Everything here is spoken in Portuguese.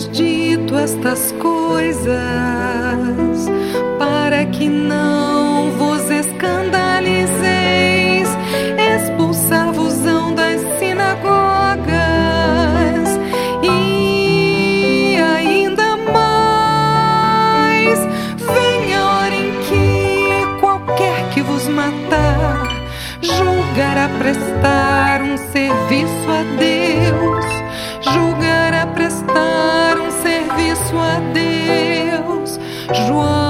vos dito estas coisas, para que não vos escandalizeis. Expulsar-vos-ão das sinagogas, e ainda mais, vem a hora em que qualquer que vos matar julgará prestar um serviço a Deus, julgará prestar um serviço a Deus. João